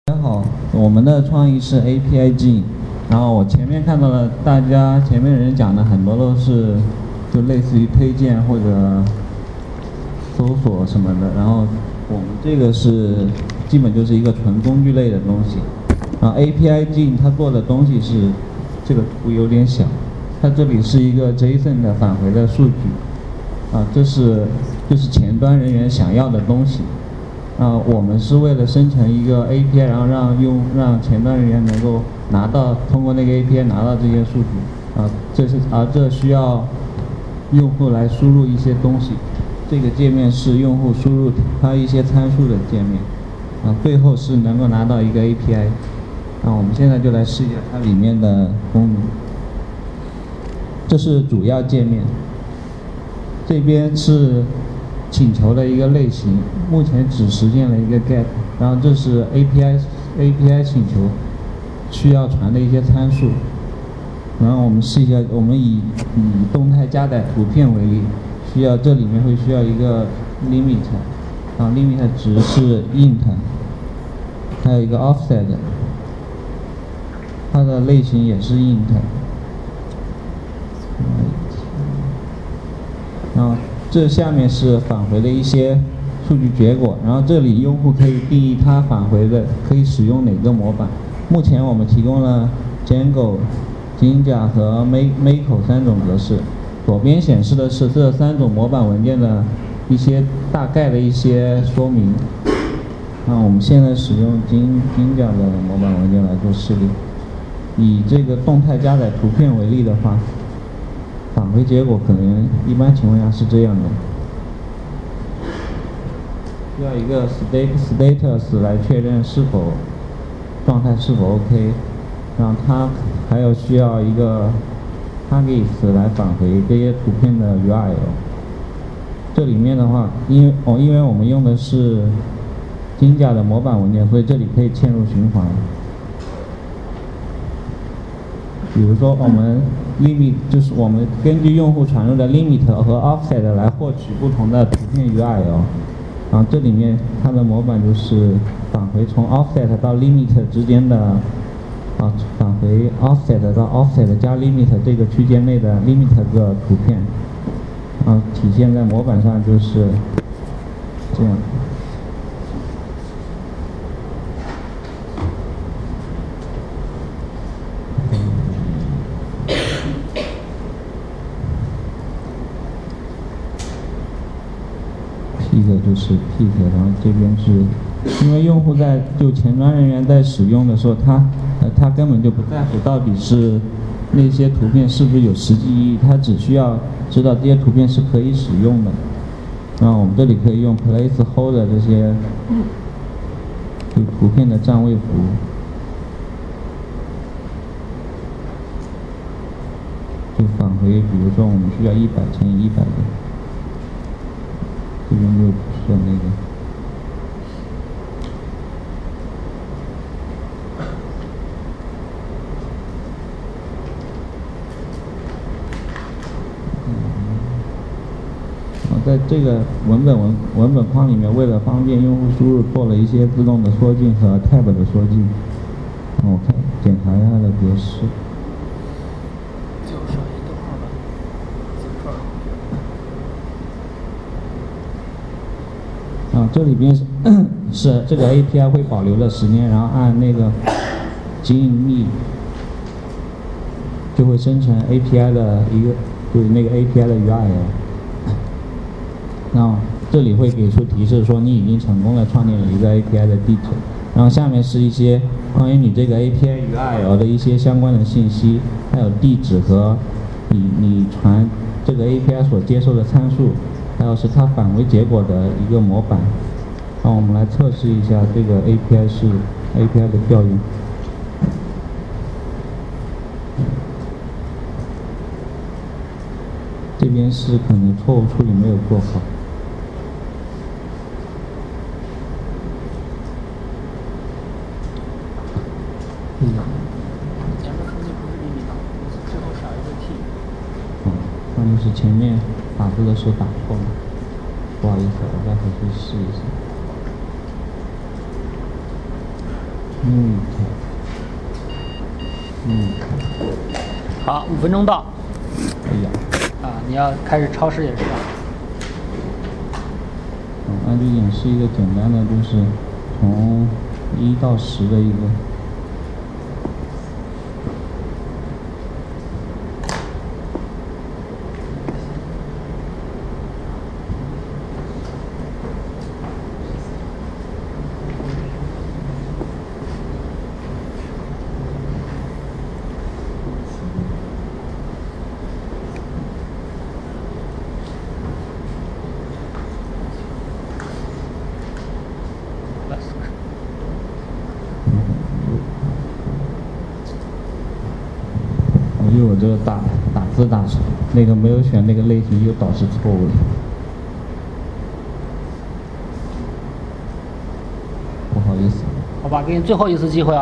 大家好，我们的创意是 API 进，然后我前面看到了大家前面人讲的很多都是就类似于推荐或者搜索什么的，然后我们这个是基本就是一个纯工具类的东西。然后 API 进它做的东西是这个图有点小，它这里是一个 JSON 的返回的数据，这是就是前端人员想要的东西。我们是为了生成一个 API， 然后让前端人员能够通过那个 API 拿到这些数据，这需要用户来输入一些东西。这个界面是用户输入它一些参数的界面，最后是能够拿到一个 API。我们现在就来试一下它里面的功能。这是主要界面，这边是请求的一个类型，目前只实现了一个 get， 然后这是 API 请求需要传的一些参数。然后我们试一下，我们以动态加载图片为例，这里面会需要一个 limit，limit 值是 int， 还有一个 offset， 它的类型也是 int， 然后这下面是返回的一些数据结果，然后这里用户可以定义它返回的可以使用哪个模板。目前我们提供了 Django、Jinja 和 Mako 3种格式，左边显示的是这3种模板文件的一些大概的一些说明。我们现在使用 Jinja 的模板文件来做示例。以这个动态加载图片为例的话，返回结果可能一般情况下是这样的，需要一个 status 来确认状态是否 OK， 然后它还有需要一个 targets 来返回这些图片的 URL。这里面的话，因为我们用的是Jinja的模板文件，所以这里可以嵌入循环。比如说我们 limit 就是我们根据用户传入的 limit 和 offset 来获取不同的图片 URL， 然后这里面它的模板就是返回从 offset 到 limit 之间的返回 offset 到 offset 加 limit 这个区间内的 limit 个图片，体现在模板上就是这样。一个就是 pick， 然后这边是因为用户前端人员在使用的时候，他根本就不在乎到底是那些图片是不是有实际意义，他只需要知道这些图片是可以使用的。然后我们这里可以用 placeholder 这些就图片的占位符，就返回，比如说我们需要100乘以100的。这边就不是那个，在这个文本框里面，为了方便用户输入，做了一些自动的缩进和 tab 的缩进。我检查一下它的格式。这里边是这个 API 会保留的时间，然后按那个经密就会生成 API 的就是那个 API 的 URL。然后这里会给出提示说你已经成功的创建了一个 API 的地址，然后下面是一些关于你这个 API URL 的一些相关的信息，还有地址和你传这个 API 所接受的参数。还有是它返回结果的一个模板。我们来测试一下这个 API 的调用。这边是可能错误处理没有做好。那就是前面打字的时候打错了，不好意思，我再回去试一下。 好，5分钟到。 哎呀。 你要开始超时演示了。 那就演示一个简单的，就是从1到10的一个。因为我这个打字打错，那个没有选那个类型，又导致错误了。不好意思。 好吧，给你最后一次机会啊。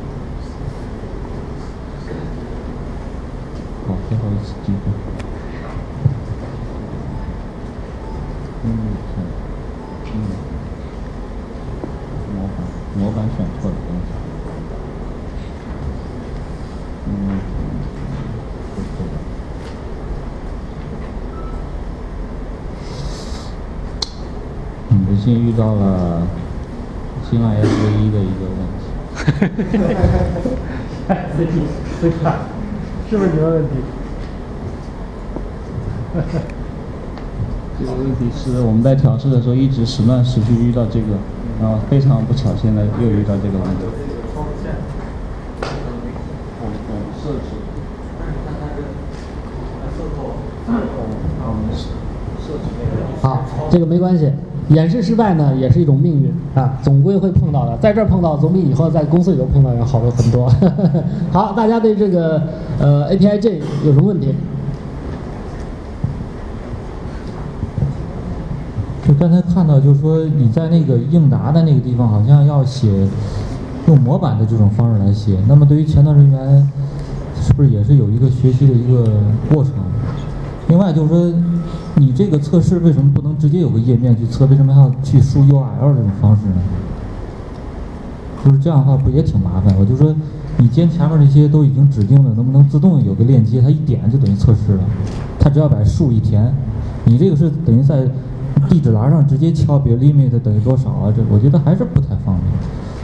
好，最后一次机会。模板选错了，东西。不幸遇到了新浪 SV1的一个问题。 是不是你的问题？ 这个问题是我们在调试的时候一直时断时续遇到这个，然后非常不巧，现在又遇到这个问题。设置。 好，这个没关系。演示失败呢，也是一种命运啊，总归会碰到的。在这儿碰到，总比以后在公司里头碰到要好的很多。好，大家对这个API-J 有什么问题？ 就刚才看到，就是说你在那个应答的那个地方，好像要写用模板的这种方式来写。那么对于前端人员，是不是也是有一个学习的一个过程？另外就是说，你这个测试为什么不能直接有个页面去测？为什么还要去输 URL 这种方式呢？就是这样的话，不也挺麻烦？我就说，你前面那些都已经指定了，能不能自动有个链接，它一点就等于测试了？它只要把数一填，你这个是等于在地址栏上直接敲，比如 limit 等于多少啊？这我觉得还是不太方便。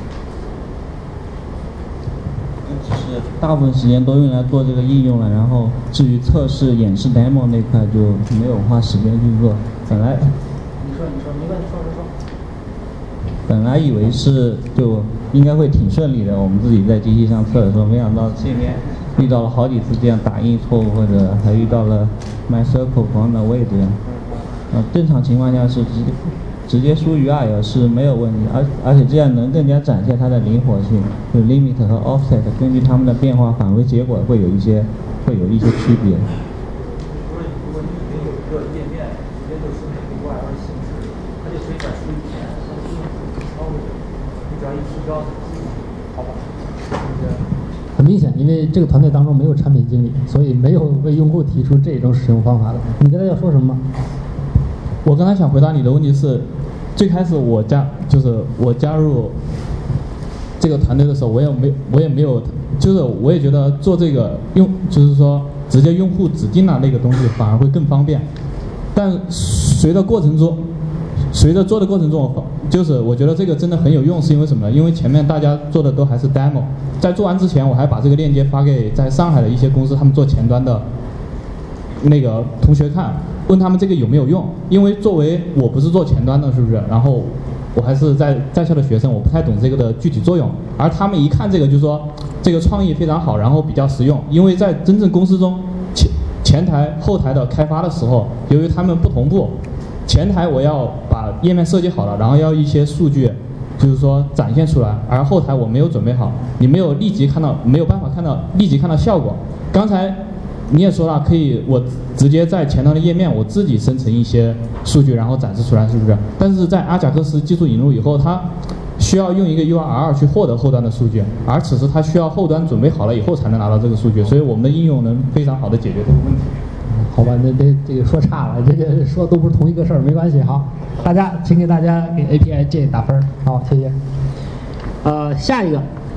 只是大部分时间都用来做这个应用了，然后至于测试演示 demo 那块就没有花时间去做。本来你说，没问题，说。 本来以为是就应该会挺顺利的，我们自己在机器上测的时候，没想到这边遇到了好几次这样打印错误，或者还遇到了 MySQL from the way 这样。正常情况下是直接输 URL 是没有问题，而且这样能更加展现它的灵活性，就 limit 和 offset 根据它们的变化返回结果会有一些区别。 如果你已经有一个页面，直接就输那个 URL 形式，它就可以在输以前，它的应用是超过的，你只要一提交，好吧？ 很明显，因为这个团队当中没有产品经理，所以没有为用户提出这种使用方法的。你刚才要说什么？ 我刚才想回答你的问题是，最开始我加入这个团队的时候，我也没有，就是我也觉得做这个就是说直接用户指定了那个东西反而会更方便。但随着做的过程中，就是我觉得这个真的很有用，是因为什么呢？因为前面大家做的都还是 demo， 在做完之前，我还把这个链接发给在上海的一些公司，他们做前端的那个同学看。问他们这个有没有用？因为作为我不是做前端的，是不是？然后我还是在校的学生，我不太懂这个的具体作用。而他们一看这个，就说这个创意非常好，然后比较实用。因为在真正公司中，前台后台的开发的时候，由于他们不同步，前台我要把页面设计好了，然后要一些数据，就是说展现出来，而后台我没有准备好，你没有办法立即看到效果。刚才你也说了，可以我直接在前端的页面我自己生成一些数据，然后展示出来，是不是？但是在阿贾克斯技术引入以后，它需要用一个 URL 去获得后端的数据，而此时它需要后端准备好了以后才能拿到这个数据，所以我们的应用能非常好的解决这个问题。 好吧，那这个说差了，这个说都不是同一个事儿，没关系。好，请给大家给 API-J 打分。好，谢谢。下一个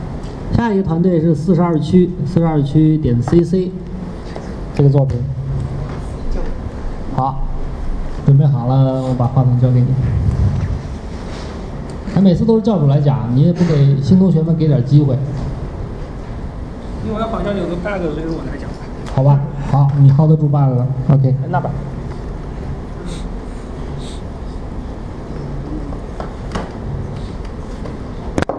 下一个团队是42区点 CC 这个作品。好，准备好了，我把话筒交给你。他每次都是教主来讲，你也不给新同学们给点机会。 因为好像有个 bug，所以我来讲。 好吧，好，你 hold 得住 bug 了 ，OK。 那吧。